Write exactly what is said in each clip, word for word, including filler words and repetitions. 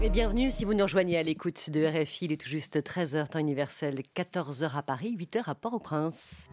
Et bienvenue si vous nous rejoignez à l'écoute de R F I. Il est tout juste treize heures temps universel, quatorze heures à Paris, huit heures à Port-au-Prince.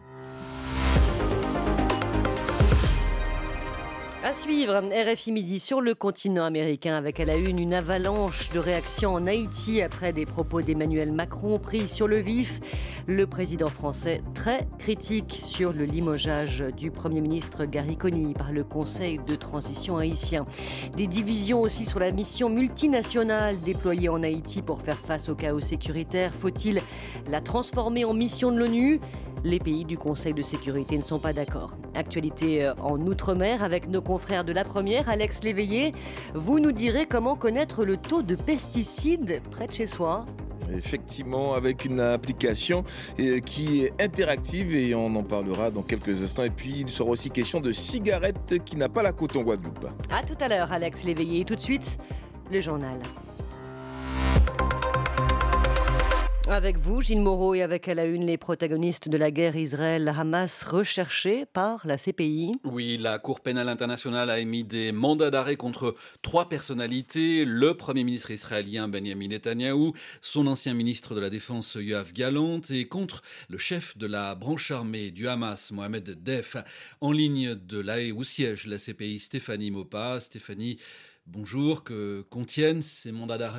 À suivre, R F I Midi sur le continent américain avec à la une une avalanche de réactions en Haïti après des propos d'Emmanuel Macron pris sur le vif. Le président français très critique sur le limogeage du Premier ministre Gary Conille par le Conseil de transition haïtien. Des divisions aussi sur la mission multinationale déployée en Haïti pour faire face au chaos sécuritaire. Faut-il la transformer en mission de l'ONU ? Les pays du Conseil de sécurité ne sont pas d'accord. Actualité en Outre-mer avec nos confrères de la première, Alex Léveillé. Vous nous direz comment connaître le taux de pesticides près de chez soi. Effectivement, avec une application qui est interactive et on en parlera dans quelques instants. Et puis, il sera aussi question de cigarettes qui n'a pas la côte en Guadeloupe. A tout à l'heure, Alex Léveillé. Et tout de suite, le journal. Avec vous, Gilles Moreau, et avec à la une les protagonistes de la guerre Israël-Hamas recherchés par la C P I. Oui, la Cour pénale internationale a émis des mandats d'arrêt contre trois personnalités. Le Premier ministre israélien Benjamin Netanyahou, son ancien ministre de la Défense Yoav Gallant et contre le chef de la branche armée du Hamas, Mohamed Def. En ligne de La Haye où siège la C P I, Stéphanie Maupas. Stéphanie, bonjour. Que contiennent ces mandats d'arrêt ?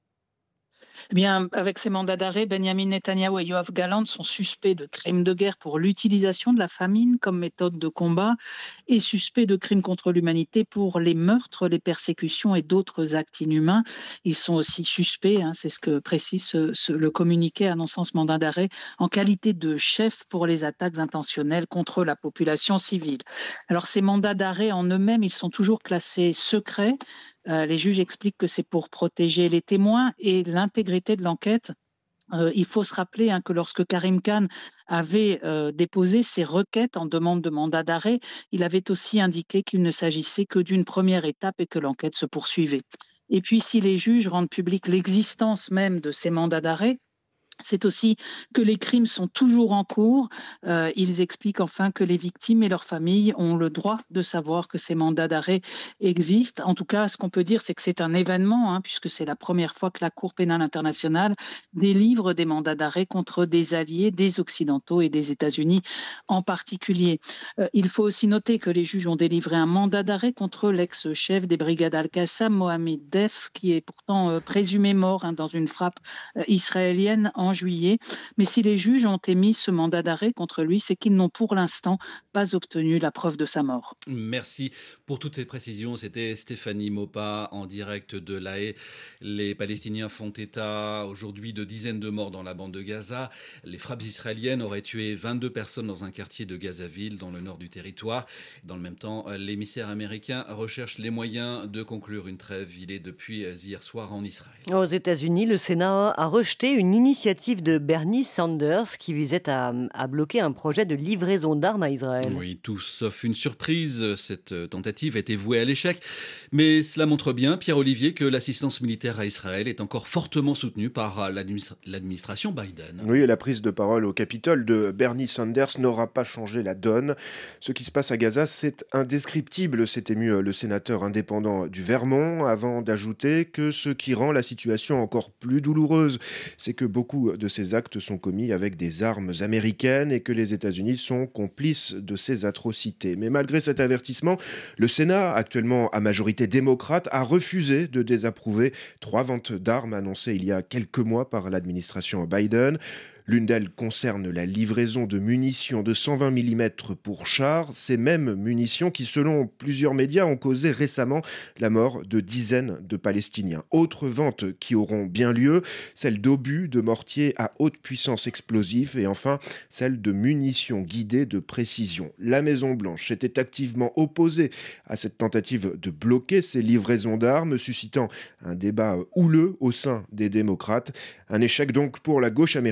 Eh bien, avec ces mandats d'arrêt, Benjamin Netanyahou et Yoav Gallant sont suspects de crimes de guerre pour l'utilisation de la famine comme méthode de combat et suspects de crimes contre l'humanité pour les meurtres, les persécutions et d'autres actes inhumains. Ils sont aussi suspects, hein, c'est ce que précise ce, ce, le communiqué annonçant ce mandat d'arrêt, en qualité de chef pour les attaques intentionnelles contre la population civile. Alors, ces mandats d'arrêt en eux-mêmes, ils sont toujours classés secrets. Euh, les juges expliquent que c'est pour protéger les témoins et l'intégrité de l'enquête. Euh, il faut se rappeler hein, que lorsque Karim Khan avait euh, déposé ses requêtes en demande de mandat d'arrêt, il avait aussi indiqué qu'il ne s'agissait que d'une première étape et que l'enquête se poursuivait. Et puis, si les juges rendent publique l'existence même de ces mandats d'arrêt, c'est aussi que les crimes sont toujours en cours. Euh, ils expliquent enfin que les victimes et leurs familles ont le droit de savoir que ces mandats d'arrêt existent. En tout cas, ce qu'on peut dire, c'est que c'est un événement, hein, puisque c'est la première fois que la Cour pénale internationale délivre des mandats d'arrêt contre des alliés, des Occidentaux et des États-Unis en particulier. Euh, il faut aussi noter que les juges ont délivré un mandat d'arrêt contre l'ex-chef des brigades Al-Qassam, Mohamed Def, qui est pourtant euh, présumé mort hein, dans une frappe euh, israélienne en en juillet. Mais si les juges ont émis ce mandat d'arrêt contre lui, c'est qu'ils n'ont pour l'instant pas obtenu la preuve de sa mort. Merci pour toutes ces précisions. C'était Stéphanie Maupas en direct de La Haye. Les Palestiniens font état aujourd'hui de dizaines de morts dans la bande de Gaza. Les frappes israéliennes auraient tué vingt-deux personnes dans un quartier de Gazaville, dans le nord du territoire. Dans le même temps, l'émissaire américain recherche les moyens de conclure une trêve. Il est depuis hier soir en Israël. Aux États-Unis, le Sénat a rejeté une initiative de Bernie Sanders qui visait à, à bloquer un projet de livraison d'armes à Israël. Oui, tout sauf une surprise. Cette tentative a été vouée à l'échec. Mais cela montre bien, Pierre-Olivier, que l'assistance militaire à Israël est encore fortement soutenue par l'administra- l'administration Biden. Oui, et la prise de parole au Capitole de Bernie Sanders n'aura pas changé la donne. Ce qui se passe à Gaza, c'est indescriptible, s'est ému le sénateur indépendant du Vermont, avant d'ajouter que ce qui rend la situation encore plus douloureuse, c'est que beaucoup de ces actes sont commis avec des armes américaines et que les États-Unis sont complices de ces atrocités. Mais malgré cet avertissement, le Sénat, actuellement à majorité démocrate, a refusé de désapprouver trois ventes d'armes annoncées il y a quelques mois par l'administration Biden. L'une d'elles concerne la livraison de munitions de cent vingt millimètres pour chars, ces mêmes munitions qui, selon plusieurs médias, ont causé récemment la mort de dizaines de Palestiniens. Autres ventes qui auront bien lieu, celle d'obus de mortiers à haute puissance explosive et enfin celle de munitions guidées de précision. La Maison-Blanche était activement opposée à cette tentative de bloquer ces livraisons d'armes, suscitant un débat houleux au sein des démocrates. Un échec donc pour la gauche américaine qui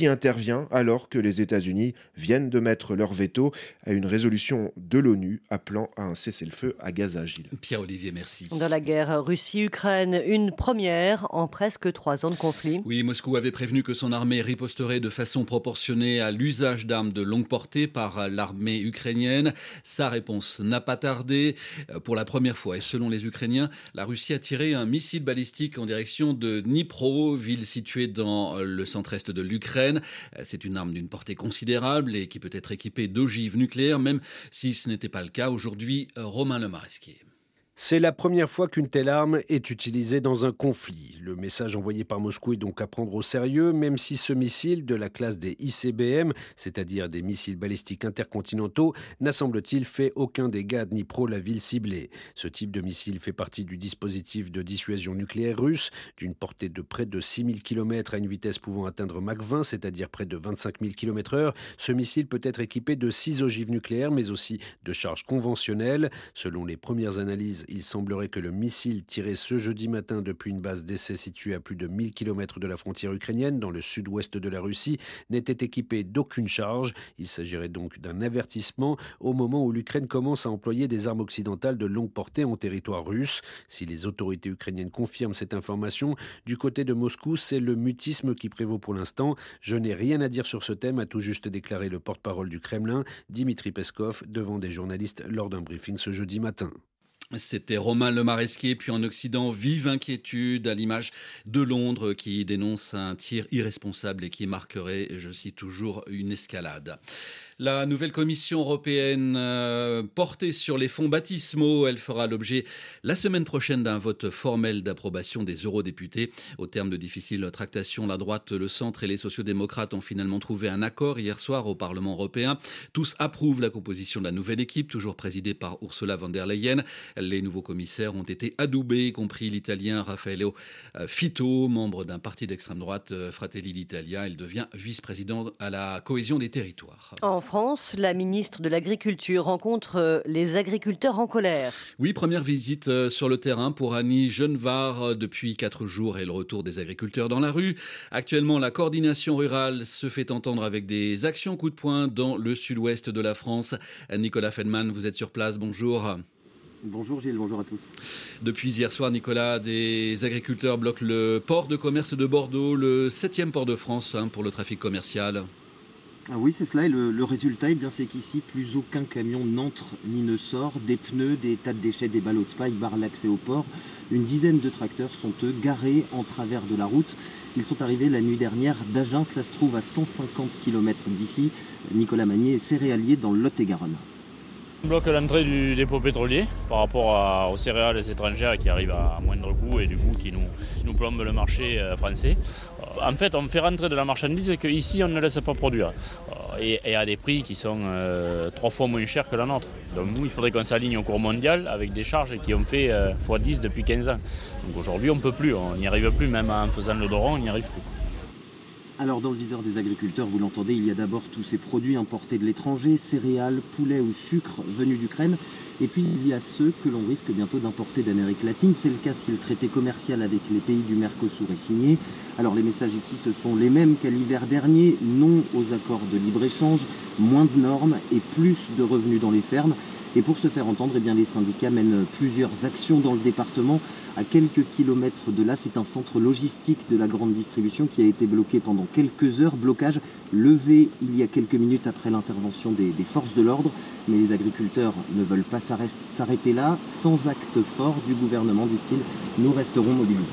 qui intervient alors que les États-Unis viennent de mettre leur veto à une résolution de l'ONU appelant à un cessez-le-feu à Gaza. Gilles. Pierre-Olivier, merci. Dans la guerre Russie-Ukraine, une première en presque trois ans de conflit. Oui, Moscou avait prévenu que son armée riposterait de façon proportionnée à l'usage d'armes de longue portée par l'armée ukrainienne. Sa réponse n'a pas tardé. Pour la première fois, et selon les Ukrainiens, la Russie a tiré un missile balistique en direction de Dnipro, ville située dans le centre-est de l'Ukraine. C'est une arme d'une portée considérable et qui peut être équipée d'ogives nucléaires, même si ce n'était pas le cas. Aujourd'hui, Romain Lemaresquier. C'est la première fois qu'une telle arme est utilisée dans un conflit. Le message envoyé par Moscou est donc à prendre au sérieux, même si ce missile de la classe des I C B M, c'est-à-dire des missiles balistiques intercontinentaux, n'a semble-t-il fait aucun dégât à Dnipro, la ville ciblée. Ce type de missile fait partie du dispositif de dissuasion nucléaire russe, d'une portée de près de six mille kilomètres à une vitesse pouvant atteindre Mach vingt, c'est-à-dire près de vingt-cinq mille kilomètres heure. Ce missile peut être équipé de six ogives nucléaires, mais aussi de charges conventionnelles. Selon les premières analyses, il semblerait que le missile tiré ce jeudi matin depuis une base d'essai située à plus de mille kilomètres de la frontière ukrainienne, dans le sud-ouest de la Russie, n'était équipé d'aucune charge. Il s'agirait donc d'un avertissement au moment où l'Ukraine commence à employer des armes occidentales de longue portée en territoire russe. Si les autorités ukrainiennes confirment cette information, du côté de Moscou, c'est le mutisme qui prévaut pour l'instant. Je n'ai rien à dire sur ce thème, a tout juste déclaré le porte-parole du Kremlin, Dimitri Peskov, devant des journalistes lors d'un briefing ce jeudi matin. C'était Romain Lemaresquier. Puis en Occident, vive inquiétude à l'image de Londres qui dénonce un tir irresponsable et qui marquerait, je cite toujours, une escalade. La nouvelle Commission européenne euh, portée sur les fonds baptismaux, elle fera l'objet la semaine prochaine d'un vote formel d'approbation des eurodéputés. Au terme de difficiles tractations, la droite, le centre et les sociodémocrates ont finalement trouvé un accord hier soir au Parlement européen. Tous approuvent la composition de la nouvelle équipe, toujours présidée par Ursula von der Leyen. Les nouveaux commissaires ont été adoubés, y compris l'Italien Raffaello Fitto, membre d'un parti d'extrême droite, Fratelli d'Italia. Il devient vice-président à la cohésion des territoires. En France, la ministre de l'Agriculture rencontre les agriculteurs en colère. Oui, première visite sur le terrain pour Annie Genevard depuis quatre jours et le retour des agriculteurs dans la rue. Actuellement, la coordination rurale se fait entendre avec des actions coup de poing dans le sud-ouest de la France. Nicolas Feldman, vous êtes sur place, bonjour. Bonjour Gilles, bonjour à tous. Depuis hier soir, Nicolas, des agriculteurs bloquent le port de commerce de Bordeaux, le septième port de France hein, pour le trafic commercial. Ah oui, c'est cela. Et le, le résultat, eh bien, c'est qu'ici, plus aucun camion n'entre ni ne sort. Des pneus, des tas de déchets, des ballots de paille barrent l'accès au port. Une dizaine de tracteurs sont, eux, garés en travers de la route. Ils sont arrivés la nuit dernière d'Agen. Cela se trouve à cent cinquante kilomètres d'ici. Nicolas Magnier est céréalier dans le Lot-et-Garonne. On bloque l'entrée du dépôt pétrolier par rapport à, aux céréales étrangères qui arrivent à moindre coût et du coup qui nous, qui nous plombent le marché français. En fait, on fait rentrer de la marchandise qu'ici on ne laisse pas produire et, et à des prix qui sont euh, trois fois moins chers que la nôtre. Donc nous, il faudrait qu'on s'aligne au cours mondial avec des charges qui ont fait euh, fois dix depuis quinze ans. Donc aujourd'hui, on ne peut plus, on n'y arrive plus, même en faisant le doron, on n'y arrive plus. Alors dans le viseur des agriculteurs, vous l'entendez, il y a d'abord tous ces produits importés de l'étranger, céréales, poulets ou sucre venus d'Ukraine. Et puis il y a ceux que l'on risque bientôt d'importer d'Amérique latine. C'est le cas si le traité commercial avec les pays du Mercosur est signé. Alors les messages ici, ce sont les mêmes qu'à l'hiver dernier. Non aux accords de libre-échange, moins de normes et plus de revenus dans les fermes. Et pour se faire entendre, eh bien, les syndicats mènent plusieurs actions dans le département. À quelques kilomètres de là, c'est un centre logistique de la grande distribution qui a été bloqué pendant quelques heures. Blocage levé il y a quelques minutes après l'intervention des, des forces de l'ordre. Mais les agriculteurs ne veulent pas s'arrêter là. Sans acte fort du gouvernement, disent-ils, nous resterons mobilisés.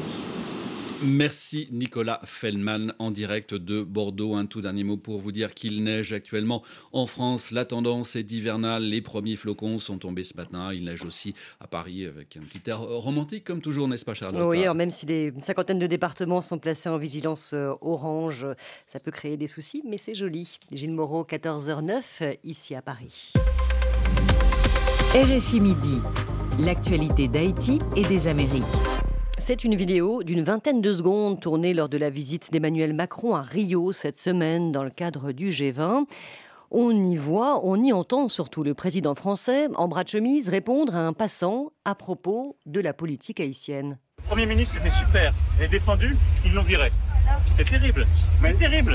Merci Nicolas Feldman en direct de Bordeaux. Un tout dernier mot pour vous dire qu'il neige actuellement en France. La tendance est hivernale. Les premiers flocons sont tombés ce matin. Il neige aussi à Paris avec un petit air romantique comme toujours, n'est-ce pas Charlotte ? Oui, alors même si des une cinquantaine de départements sont placés en vigilance orange, ça peut créer des soucis, mais c'est joli. Gilles Moreau, quatorze heures neuf, ici à Paris. R F I Midi, l'actualité d'Haïti et des Amériques. C'est une vidéo d'une vingtaine de secondes tournée lors de la visite d'Emmanuel Macron à Rio cette semaine dans le cadre du G vingt. On y voit, on y entend surtout le président français en bras de chemise répondre à un passant à propos de la politique haïtienne. Le Premier ministre était super, il est défendu, ils l'ont viré. C'est terrible, c'est terrible.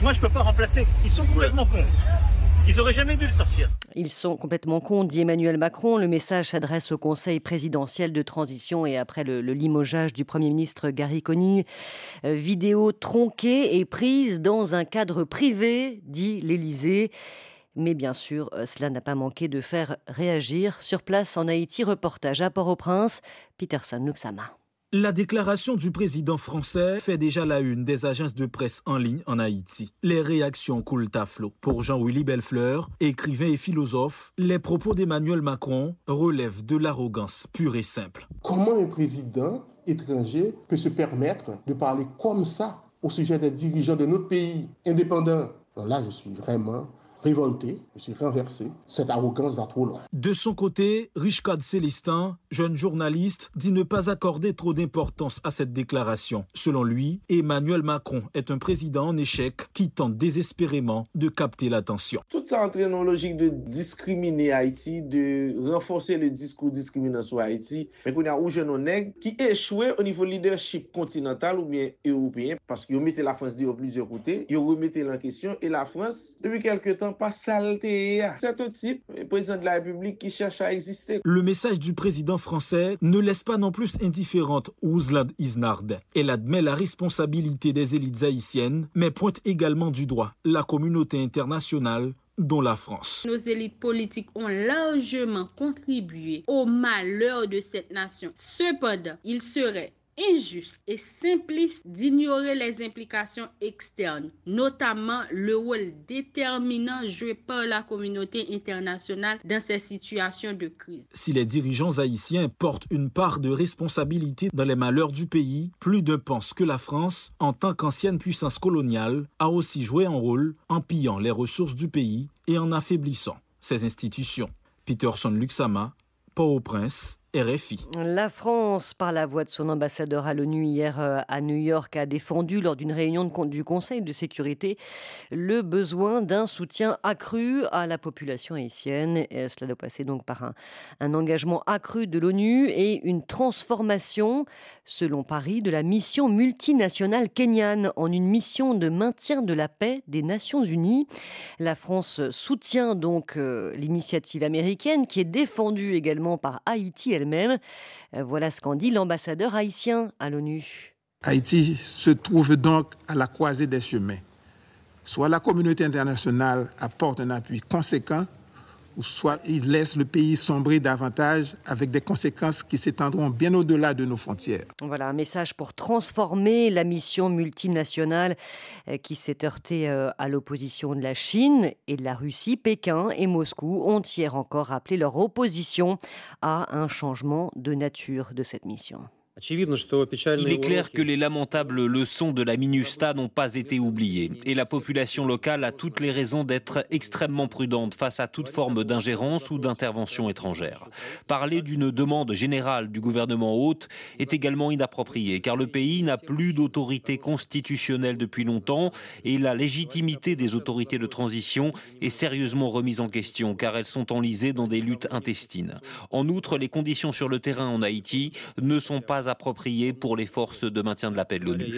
Moi, je ne peux pas remplacer. Ils sont complètement cons. Ils n'auraient jamais dû le sortir. Ils sont complètement cons, dit Emmanuel Macron. Le message s'adresse au Conseil présidentiel de transition et après le, le limogeage du Premier ministre Gary Conille. Euh, vidéo tronquée et prise dans un cadre privé, dit l'Élysée. Mais bien sûr, euh, cela n'a pas manqué de faire réagir. Sur place en Haïti, reportage à Port-au-Prince, Peterson Luxama. La déclaration du président français fait déjà la une des agences de presse en ligne en Haïti. Les réactions coulent à flot. Pour Jean-Willy Bellefleur, écrivain et philosophe, les propos d'Emmanuel Macron relèvent de l'arrogance pure et simple. Comment un président étranger peut se permettre de parler comme ça au sujet des dirigeants de notre pays indépendant? Alors là, je suis vraiment révolté, je suis renversé. Cette arrogance va trop loin. De son côté, Richcard Célestin, jeune journaliste, dit ne pas accorder trop d'importance à cette déclaration. Selon lui, Emmanuel Macron est un président en échec qui tente désespérément de capter l'attention. Tout ça entraîne dans une logique de discriminer Haïti, de renforcer le discours discriminant sur Haïti. Mais qu'on a un jeune nègre qui échouait au niveau leadership continental ou bien européen parce qu'ils mettaient la France de plusieurs côtés, ils remettaient en question et la France, depuis quelques temps, pas saleté. C'est un type, le président de la République qui cherche à exister. Le message du président français ne laisse pas non plus indifférente Ouslan Isnard. Elle admet la responsabilité des élites haïtiennes, mais pointe également du doigt la communauté internationale, dont la France. Nos élites politiques ont largement contribué au malheur de cette nation. Cependant, il serait injuste et simpliste d'ignorer les implications externes, notamment le rôle déterminant joué par la communauté internationale dans ces situations de crise. Si les dirigeants haïtiens portent une part de responsabilité dans les malheurs du pays, plus d'un pense que la France, en tant qu'ancienne puissance coloniale, a aussi joué un rôle en pillant les ressources du pays et en affaiblissant ses institutions. Peterson Luxama, Port-au-Prince, R F I. La France, par la voix de son ambassadeur à l'ONU hier à New York, a défendu lors d'une réunion de, du Conseil de sécurité le besoin d'un soutien accru à la population haïtienne. Et cela doit passer donc par un, un engagement accru de l'ONU et une transformation, selon Paris, de la mission multinationale kenyane en une mission de maintien de la paix des Nations Unies. La France soutient donc euh, l'initiative américaine qui est défendue également par Haïti elle-même. Voilà ce qu'en dit l'ambassadeur haïtien à l'ONU. Haïti se trouve donc à la croisée des chemins. Soit la communauté internationale apporte un appui conséquent, ou soit il laisse le pays sombrer davantage avec des conséquences qui s'étendront bien au-delà de nos frontières. Voilà un message pour transformer la mission multinationale qui s'est heurtée à l'opposition de la Chine et de la Russie. Pékin et Moscou ont hier encore appelé leur opposition à un changement de nature de cette mission. Il est clair que les lamentables leçons de la MINUSTAH n'ont pas été oubliées et la population locale a toutes les raisons d'être extrêmement prudente face à toute forme d'ingérence ou d'intervention étrangère. Parler d'une demande générale du gouvernement hôte est également inapproprié car le pays n'a plus d'autorité constitutionnelle depuis longtemps et la légitimité des autorités de transition est sérieusement remise en question car elles sont enlisées dans des luttes intestines. En outre, les conditions sur le terrain en Haïti ne sont pas approprié pour les forces de maintien de la paix de l'ONU.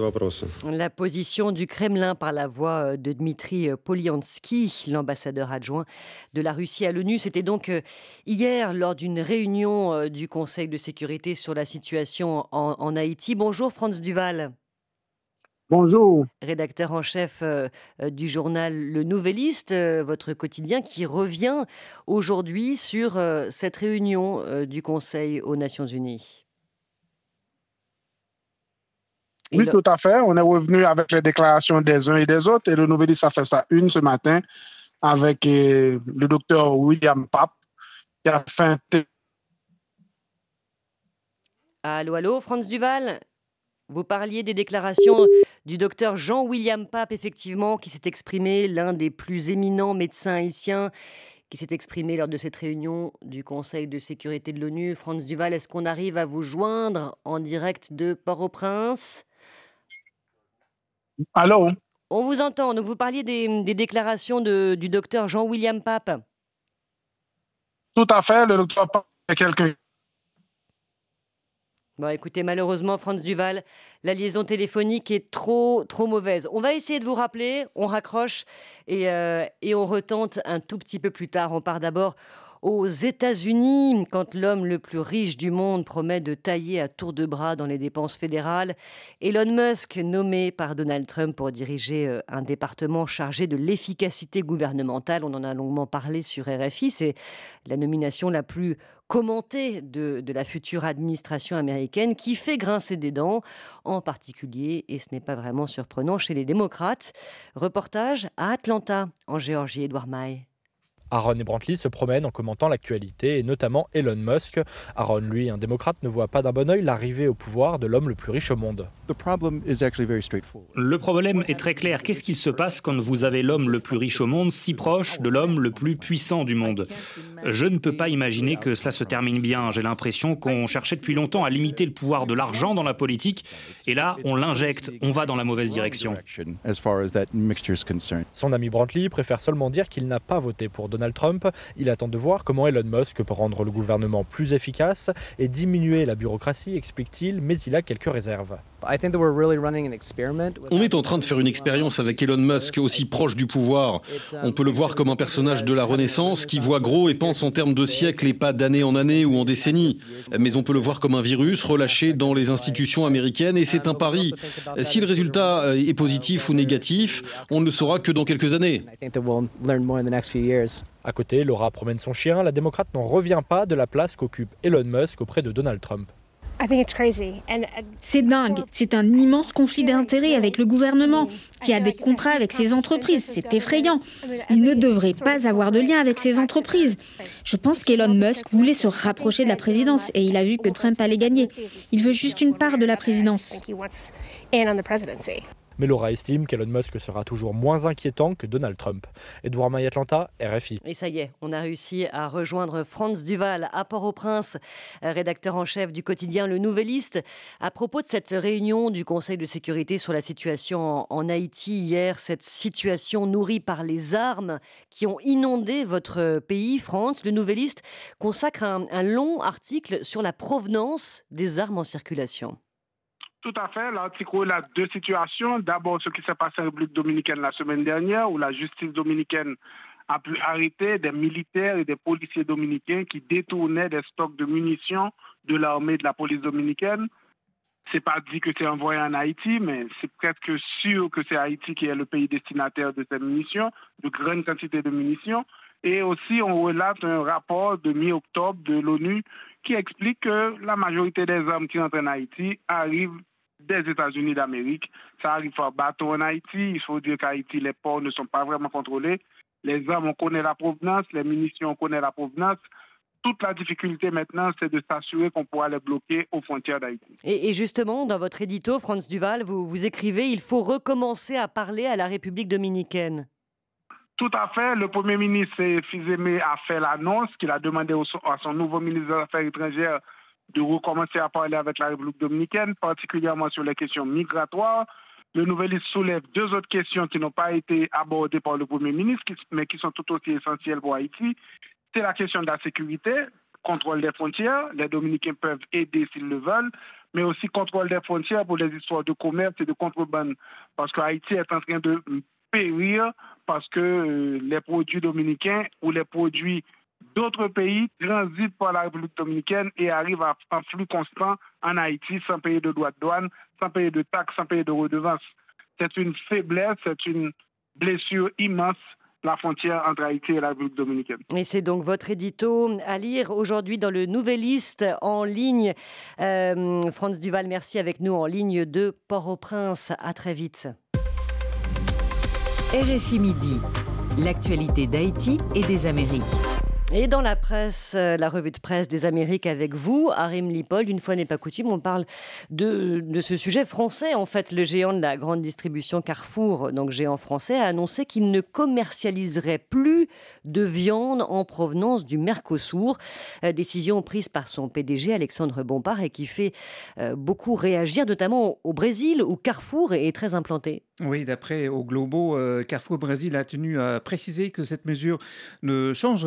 La position du Kremlin par la voix de Dmitri Polyansky, l'ambassadeur adjoint de la Russie à l'ONU, c'était donc hier lors d'une réunion du Conseil de sécurité sur la situation en, en Haïti. Bonjour Franz Duval. Bonjour. Rédacteur en chef euh, du journal Le Nouvelliste, euh, votre quotidien qui revient aujourd'hui sur euh, cette réunion euh, du Conseil aux Nations Unies. Oui, le... tout à fait. On est revenu avec les déclarations des uns et des autres. Et le Nouvelliste a fait ça une ce matin avec euh, le docteur William Pape qui a fait un... Allô, allô, Franz Duval. Vous parliez des déclarations du docteur Jean-William Pape, effectivement, qui s'est exprimé, l'un des plus éminents médecins haïtiens, qui s'est exprimé lors de cette réunion du Conseil de sécurité de l'ONU. Franz Duval, est-ce qu'on arrive à vous joindre en direct de Port-au-Prince ? Allô ? On vous entend. Donc vous parliez des, des déclarations de, du docteur Jean-William Pape. Tout à fait. Le docteur Pape est quelqu'un... Bon, écoutez, malheureusement, Frantz Duval, la liaison téléphonique est trop, trop mauvaise. On va essayer de vous rappeler, on raccroche et, euh, et on retente un tout petit peu plus tard. On part d'abord aux États-Unis, quand l'homme le plus riche du monde promet de tailler à tour de bras dans les dépenses fédérales. Elon Musk, nommé par Donald Trump pour diriger un département chargé de l'efficacité gouvernementale. On en a longuement parlé sur R F I. C'est la nomination la plus commentée de, de la future administration américaine qui fait grincer des dents, en particulier, et ce n'est pas vraiment surprenant, chez les démocrates. Reportage à Atlanta, en Géorgie, Édouard Maille. Aaron et Brantley se promènent en commentant l'actualité et notamment Elon Musk. Aaron, lui, un démocrate, ne voit pas d'un bon œil l'arrivée au pouvoir de l'homme le plus riche au monde. Le problème est très clair. Qu'est-ce qu'il se passe quand vous avez l'homme le plus riche au monde si proche de l'homme le plus puissant du monde ? Je ne peux pas imaginer que cela se termine bien. J'ai l'impression qu'on cherchait depuis longtemps à limiter le pouvoir de l'argent dans la politique et là, on l'injecte. On va dans la mauvaise direction. Son ami Brantley préfère seulement dire qu'il n'a pas voté pour Donald Trump. Il attend de voir comment Elon Musk peut rendre le gouvernement plus efficace et diminuer la bureaucratie, explique-t-il, mais il a quelques réserves. On est en train de faire une expérience avec Elon Musk, aussi proche du pouvoir. On peut le voir comme un personnage de la Renaissance qui voit gros et pense en termes de siècles et pas d'année en année ou en décennies. Mais on peut le voir comme un virus relâché dans les institutions américaines et c'est un pari. Si le résultat est positif ou négatif, on ne le saura que dans quelques années. À côté, Laura promène son chien. La démocrate n'en revient pas de la place qu'occupe Elon Musk auprès de Donald Trump. C'est dingue. C'est un immense conflit d'intérêts avec le gouvernement qui a des contrats avec ces entreprises. C'est effrayant. Il ne devrait pas avoir de lien avec ces entreprises. Je pense qu'Elon Musk voulait se rapprocher de la présidence et il a vu que Trump allait gagner. Il veut juste une part de la présidence. Mais Laura estime qu'Elon Musk sera toujours moins inquiétant que Donald Trump. Édouard Maille, Atlanta, R F I. Et ça y est, on a réussi à rejoindre Frantz Duval à Port-au-Prince, rédacteur en chef du quotidien Le Nouvelliste. À propos de cette réunion du Conseil de sécurité sur la situation en Haïti hier, cette situation nourrie par les armes qui ont inondé votre pays, Frantz, Le Nouvelliste consacre un, un long article sur la provenance des armes en circulation. Tout à fait. L'article a deux situations. D'abord, ce qui s'est passé en République dominicaine la semaine dernière, où la justice dominicaine a pu arrêter des militaires et des policiers dominicains qui détournaient des stocks de munitions de l'armée et de la police dominicaine. C'est pas dit que c'est envoyé en Haïti, mais c'est presque sûr que c'est Haïti qui est le pays destinataire de ces munitions, de grandes quantités de munitions. Et aussi, on relate un rapport de mi-octobre de l'ONU qui explique que la majorité des armes qui entrent en Haïti arrivent des États-Unis d'Amérique. Ça arrive par bateau en Haïti. Il faut dire qu'Haïti, les ports ne sont pas vraiment contrôlés. Les armes, on connaît la provenance. Les munitions, on connaît la provenance. Toute la difficulté maintenant, c'est de s'assurer qu'on pourra les bloquer aux frontières d'Haïti. Et, et justement, dans votre édito, Frantz Duval, vous, vous écrivez « Il faut recommencer à parler à la République dominicaine ». Tout à fait. Le Premier ministre Fils-Aimé a fait l'annonce qu'il a demandé à son nouveau ministre des Affaires étrangères de recommencer à parler avec la République dominicaine, particulièrement sur les questions migratoires. Le Nouvelliste soulève deux autres questions qui n'ont pas été abordées par le Premier ministre, mais qui sont tout aussi essentielles pour Haïti. C'est la question de la sécurité, contrôle des frontières. Les Dominicains peuvent aider s'ils le veulent, mais aussi contrôle des frontières pour les histoires de commerce et de contrebande. Parce que Haïti est en train de périr parce que euh, les produits dominicains ou les produits d'autres pays transitent par la République dominicaine et arrivent à, en flux constant en Haïti sans payer de droits de douane, sans payer de taxes, sans payer de redevances. C'est une faiblesse, c'est une blessure immense, la frontière entre Haïti et la République dominicaine. Et c'est donc votre édito à lire aujourd'hui dans le Nouvelliste en ligne. Euh, Frantz Duval, merci, avec nous en ligne de Port-au-Prince. À très vite. R F I Midi, l'actualité d'Haïti et des Amériques. Et dans la presse, la revue de presse des Amériques avec vous, Harim Lipold, une fois n'est pas coutume, on parle de, de ce sujet français. En fait, le géant de la grande distribution Carrefour, donc géant français, a annoncé qu'il ne commercialiserait plus de viande en provenance du Mercosur. Euh, décision prise par son P D G Alexandre Bompard et qui fait euh, beaucoup réagir, notamment au Brésil où Carrefour est très implanté. Oui, d'après au Globo, euh, Carrefour Brésil a tenu à préciser que cette mesure ne change rien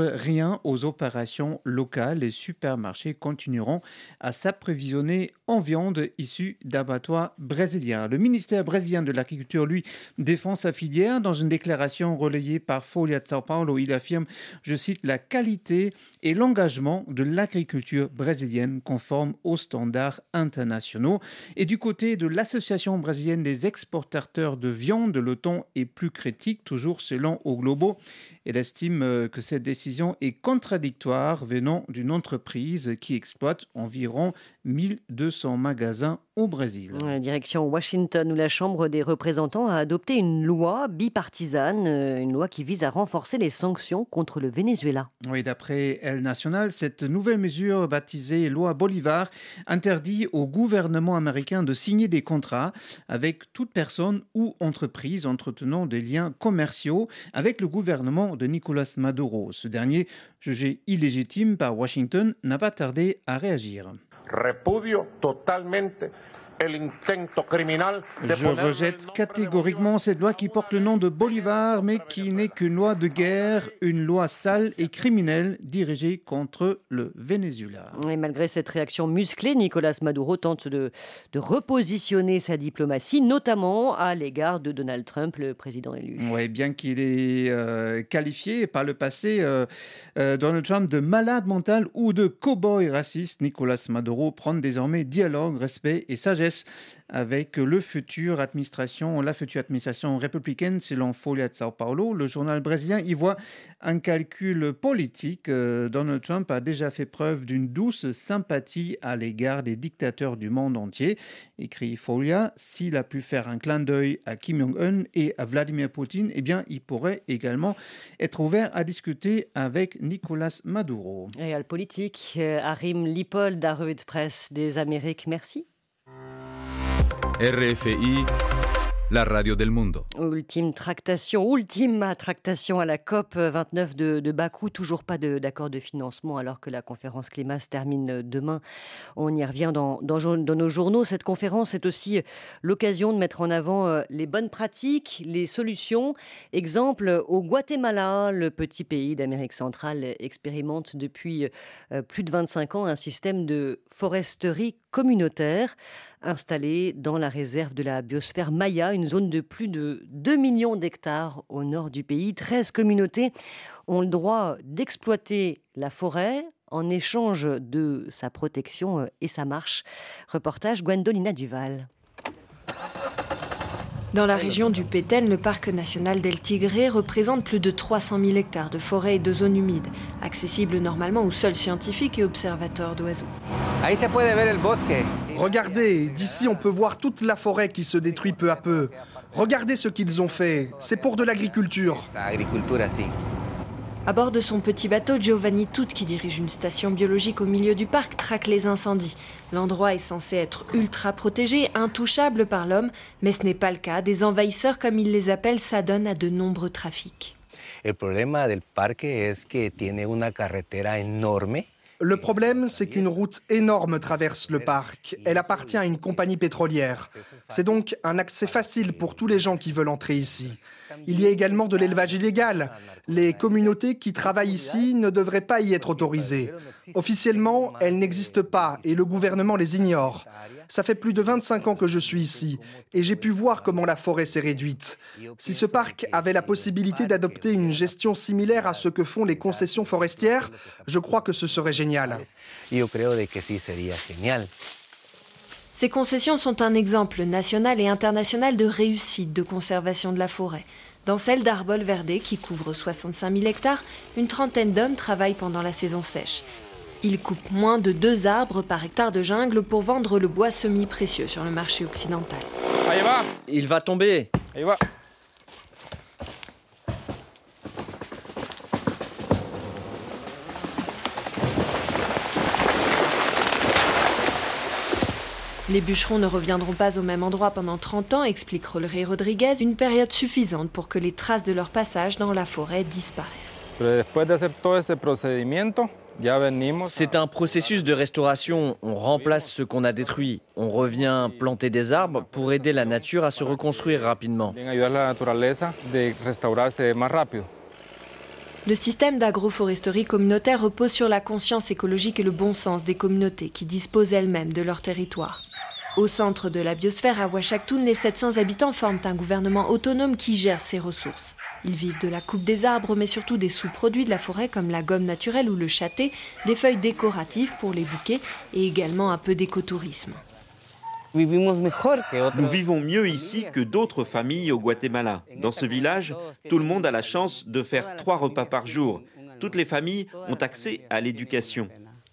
soutien aux opérations locales. Les supermarchés continueront à s'approvisionner en viande issue d'abattoirs brésiliens. Le ministère brésilien de l'Agriculture, lui, défend sa filière. Dans une déclaration relayée par Folha de São Paulo, il affirme, je cite, la qualité et l'engagement de l'agriculture brésilienne conforme aux standards internationaux. Et du côté de l'Association brésilienne des exportateurs de viande, le ton est plus critique, toujours selon O Globo. Elle estime que cette décision est contradictoire venant d'une entreprise qui exploite environ mille deux cents magasins au Brésil. Direction Washington, où la Chambre des représentants a adopté une loi bipartisane, une loi qui vise à renforcer les sanctions contre le Venezuela. Oui, d'après El Nacional, cette nouvelle mesure baptisée loi Bolivar interdit au gouvernement américain de signer des contrats avec toute personne ou entreprise entretenant des liens commerciaux avec le gouvernement de Nicolás Maduro. Ce dernier, jugé illégitime par Washington, n'a pas tardé à réagir. Repudio totalmente el intento criminal de Je rejette catégoriquement cette loi qui porte le nom de Bolivar, mais qui n'est qu'une loi de guerre, une loi sale et criminelle dirigée contre le Venezuela. Et malgré cette réaction musclée, Nicolás Maduro tente de, de repositionner sa diplomatie, notamment à l'égard de Donald Trump, le président élu. Oui, bien qu'il ait euh, qualifié par le passé euh, euh, Donald Trump de malade mental ou de cow-boy raciste, Nicolás Maduro prend désormais dialogue, respect et sagesse avec le futur administration, la future administration républicaine, selon Folha de São Paulo. Le journal brésilien y voit un calcul politique. Donald Trump a déjà fait preuve d'une douce sympathie à l'égard des dictateurs du monde entier. Écrit Folha, s'il a pu faire un clin d'œil à Kim Jong-un et à Vladimir Poutine, eh bien, il pourrait également être ouvert à discuter avec Nicolás Maduro. Et à le politique, Harim Lipold, la revue de presse des Amériques. Merci. R F I, la radio del mundo. Ultime tractation, ultime tractation à la COP vingt-neuf de, de Bakou. Toujours pas de, d'accord de financement alors que la conférence climat se termine demain. On y revient dans, dans, dans nos journaux. Cette conférence est aussi l'occasion de mettre en avant les bonnes pratiques, les solutions. Exemple, au Guatemala, le petit pays d'Amérique centrale expérimente depuis plus de vingt-cinq ans un système de foresterie communautaire installé dans la réserve de la biosphère Maya, une zone de plus de deux millions d'hectares au nord du pays. treize communautés ont le droit d'exploiter la forêt en échange de sa protection et sa marche. Reportage Gwendolina Duval. Dans la région du Petén, le parc national d'El Tigre représente plus de trois cent mille hectares de forêt et de zones humides, accessibles normalement aux seuls scientifiques et observateurs d'oiseaux. Regardez, d'ici on peut voir toute la forêt qui se détruit peu à peu. Regardez ce qu'ils ont fait, c'est pour de l'agriculture. À bord de son petit bateau, Giovanni Tout, qui dirige une station biologique au milieu du parc, traque les incendies. L'endroit est censé être ultra protégé, intouchable par l'homme, mais ce n'est pas le cas. Des envahisseurs, comme il les appelle, s'adonnent à de nombreux trafics. Le problème del parque es que tiene una carretera enorme. Le problème, c'est qu'une route énorme traverse le parc. Elle appartient à une compagnie pétrolière. C'est donc un accès facile pour tous les gens qui veulent entrer ici. Il y a également de l'élevage illégal. Les communautés qui travaillent ici ne devraient pas y être autorisées. Officiellement, elles n'existent pas et le gouvernement les ignore. Ça fait plus de vingt-cinq ans que je suis ici et j'ai pu voir comment la forêt s'est réduite. Si ce parc avait la possibilité d'adopter une gestion similaire à ce que font les concessions forestières, je crois que ce serait génial. Ces concessions sont un exemple national et international de réussite de conservation de la forêt. Dans celle d'Arbol Verde, qui couvre soixante-cinq mille hectares, une trentaine d'hommes travaillent pendant la saison sèche. Ils coupent moins de deux arbres par hectare de jungle pour vendre le bois semi-précieux sur le marché occidental. Allez, va. Il va tomber. Allez, va. Les bûcherons ne reviendront pas au même endroit pendant trente ans, explique Rolrey Rodriguez, une période suffisante pour que les traces de leur passage dans la forêt disparaissent. C'est un processus de restauration. On remplace ce qu'on a détruit. On revient planter des arbres pour aider la nature à se reconstruire rapidement. Le système d'agroforesterie communautaire repose sur la conscience écologique et le bon sens des communautés qui disposent elles-mêmes de leur territoire. Au centre de la biosphère à Ouachactoun, les sept cents habitants forment un gouvernement autonome qui gère ses ressources. Ils vivent de la coupe des arbres, mais surtout des sous-produits de la forêt comme la gomme naturelle ou le châté, des feuilles décoratives pour les bouquets et également un peu d'écotourisme. Nous vivons mieux ici que d'autres familles au Guatemala. Dans ce village, tout le monde a la chance de faire trois repas par jour. Toutes les familles ont accès à l'éducation.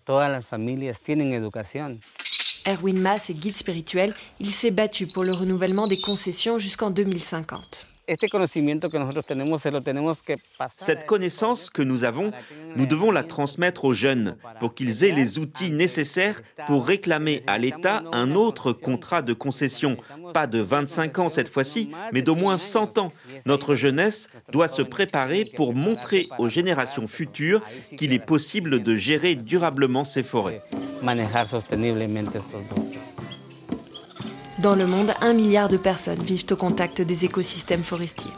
Erwin Mas est guide spirituel. Il s'est battu pour le renouvellement des concessions jusqu'en deux mille cinquante. Cette connaissance que nous avons, nous devons la transmettre aux jeunes pour qu'ils aient les outils nécessaires pour réclamer à l'État un autre contrat de concession. Pas de vingt-cinq ans cette fois-ci, mais d'au moins cent ans. Notre jeunesse doit se préparer pour montrer aux générations futures qu'il est possible de gérer durablement ces forêts. Dans le monde, un milliard de personnes vivent au contact des écosystèmes forestiers.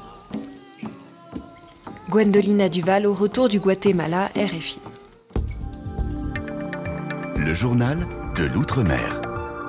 Gwendolina Duval, au retour du Guatemala, R F I. Le journal de l'Outre-mer.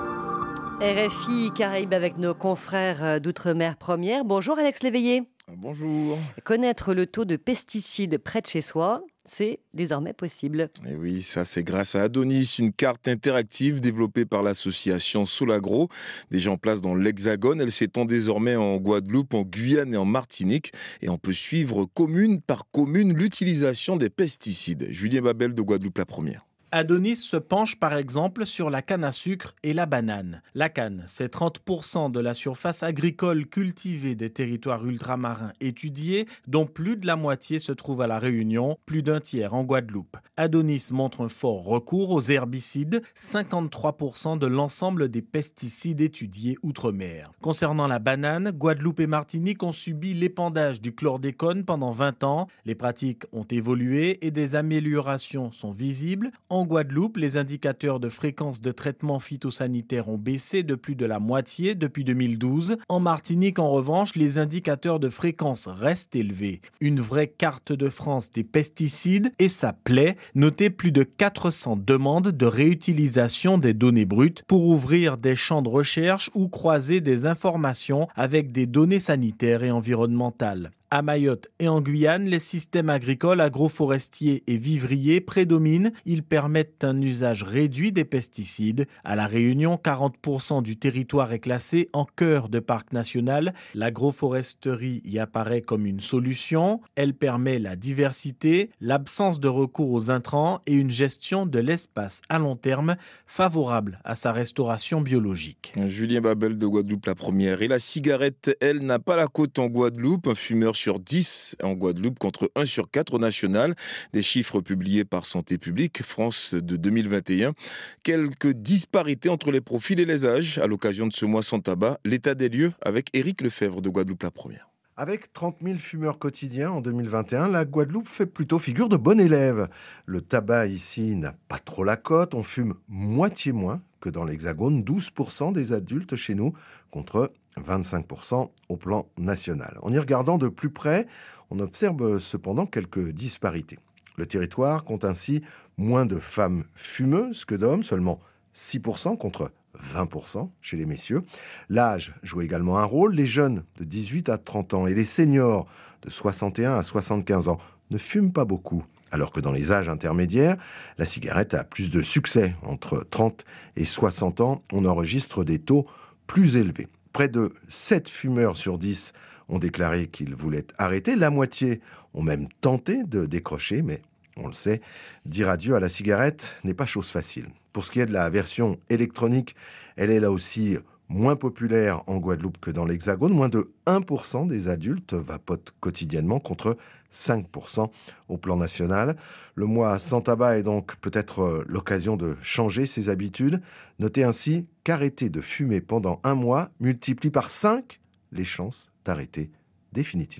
R F I Caraïbes avec nos confrères d'Outre-mer Première. Bonjour Alex Léveillé. Bonjour. Connaître le taux de pesticides près de chez soi, c'est désormais possible. Et oui, ça c'est grâce à Adonis, une carte interactive développée par l'association Solagro. Déjà en place dans l'Hexagone, elle s'étend désormais en Guadeloupe, en Guyane et en Martinique. Et on peut suivre commune par commune l'utilisation des pesticides. Julien Babel de Guadeloupe la Première. Adonis se penche par exemple sur la canne à sucre et la banane. La canne, c'est trente pour cent de la surface agricole cultivée des territoires ultramarins étudiés, dont plus de la moitié se trouve à La Réunion, plus d'un tiers en Guadeloupe. Adonis montre un fort recours aux herbicides, cinquante-trois pour cent de l'ensemble des pesticides étudiés outre-mer. Concernant la banane, Guadeloupe et Martinique ont subi l'épandage du chlordécone pendant vingt ans. Les pratiques ont évolué et des améliorations sont visibles. En Guadeloupe, les indicateurs de fréquence de traitement phytosanitaire ont baissé de plus de la moitié depuis deux mille douze. En Martinique, en revanche, les indicateurs de fréquence restent élevés. Une vraie carte de France des pesticides et ça plaît. Notez plus de quatre cents demandes de réutilisation des données brutes pour ouvrir des champs de recherche ou croiser des informations avec des données sanitaires et environnementales. À Mayotte et en Guyane, les systèmes agricoles, agroforestiers et vivriers prédominent. Ils permettent un usage réduit des pesticides. À La Réunion, quarante pour cent du territoire est classé en cœur de parc national. L'agroforesterie y apparaît comme une solution. Elle permet la diversité, l'absence de recours aux intrants et une gestion de l'espace à long terme favorable à sa restauration biologique. Julien Babel de Guadeloupe la Première. Et la cigarette, elle, n'a pas la cote en Guadeloupe. Un fumeur sur dix en Guadeloupe contre un sur quatre au national. Des chiffres publiés par Santé publique France de deux mille vingt et un. Quelques disparités entre les profils et les âges. À l'occasion de ce mois sans tabac, l'état des lieux avec Éric Lefebvre de Guadeloupe la Première. Avec trente mille fumeurs quotidiens en deux mille vingt et un, la Guadeloupe fait plutôt figure de bon élève. Le tabac ici n'a pas trop la cote, on fume moitié moins que dans l'Hexagone, douze pour cent des adultes chez nous contre vingt-cinq pour cent au plan national. En y regardant de plus près, on observe cependant quelques disparités. Le territoire compte ainsi moins de femmes fumeuses que d'hommes, seulement six pour cent contre vingt pour cent chez les messieurs. L'âge joue également un rôle. Les jeunes de dix-huit à trente ans et les seniors de soixante et un à soixante-quinze ans ne fument pas beaucoup. Alors que dans les âges intermédiaires, la cigarette a plus de succès. Entre trente et soixante ans, on enregistre des taux plus élevés. Près de sept fumeurs sur dix ont déclaré qu'ils voulaient arrêter. La moitié ont même tenté de décrocher, mais on le sait, dire adieu à la cigarette n'est pas chose facile. Pour ce qui est de la version électronique, elle est là aussi moins populaire en Guadeloupe que dans l'Hexagone. Moins de un pour cent des adultes vapotent quotidiennement contre cinq pour cent au plan national. Le mois sans tabac est donc peut-être l'occasion de changer ses habitudes. Notez ainsi qu'arrêter de fumer pendant un mois multiplie par cinq les chances d'arrêter définitivement.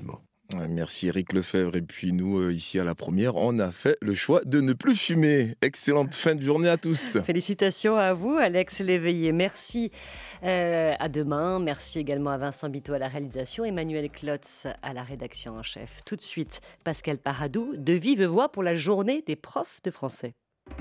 Merci Eric Lefebvre. Et puis nous, ici à la première, on a fait le choix de ne plus fumer. Excellente fin de journée à tous. Félicitations à vous, Alex Léveillé. Merci. Euh, à demain. Merci également à Vincent Biteau à la réalisation, Emmanuel Klotz à la rédaction en chef. Tout de suite, Pascal Paradou, de vive voix pour la journée des profs de français.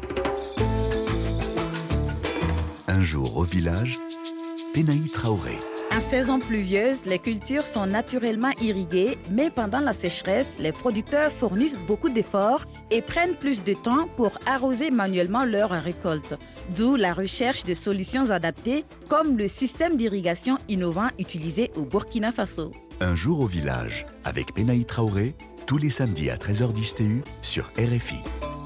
Un jour au village, Pénaï Traoré. En saison pluvieuse, les cultures sont naturellement irriguées, mais pendant la sécheresse, les producteurs fournissent beaucoup d'efforts et prennent plus de temps pour arroser manuellement leurs récoltes. D'où la recherche de solutions adaptées, comme le système d'irrigation innovant utilisé au Burkina Faso. Un jour au village, avec Pénaï Traoré, tous les samedis à treize heures dix T U sur R F I.